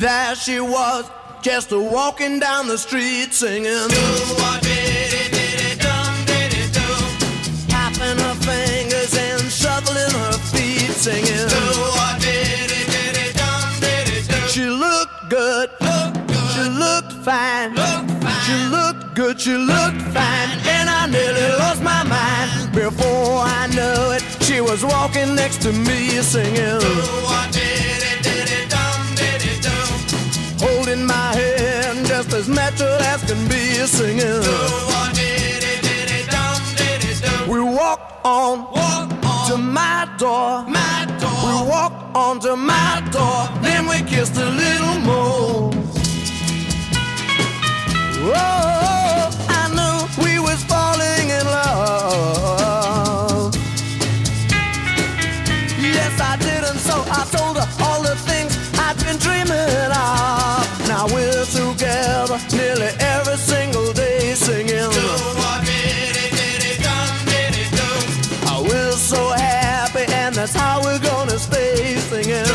There she was, just walking down the street singing. Tapping her fingers and shuffling her feet singing. She looked good, she looked fine, she looked good, she looked fine, and I nearly lost my mind. Before I knew it, she was walking next to me singing. Holding my hand just as natural as can be singing. We walked on to my door. We walked on to my door. Then we kissed a little more. Oh, I knew we was falling in love. Yes, I did, and so I told her all the things I've been dreaming of. Now we're together nearly every single day singing. We're so happy, and that's how we're gonna stay singing.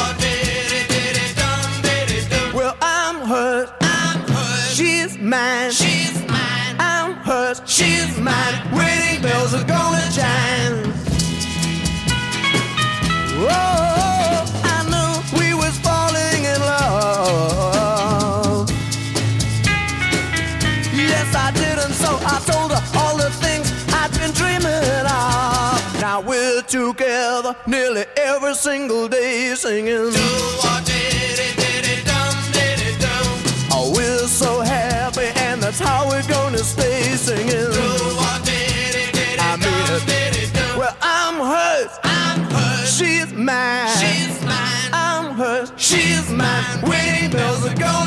Well, I'm hers, she's mine, I'm hers, she's mine. Wedding bells are gonna chime. Whoa, I knew we was falling in love. Yes, I did, and so I told her all the things I've been dreaming of. Now we're together nearly every single day singing. Oh, we're so happy, and that's how we're gonna stay singing. I mean it. Well, I'm hers, she's mine, I'm hers, she's mine. Wedding bells are gonna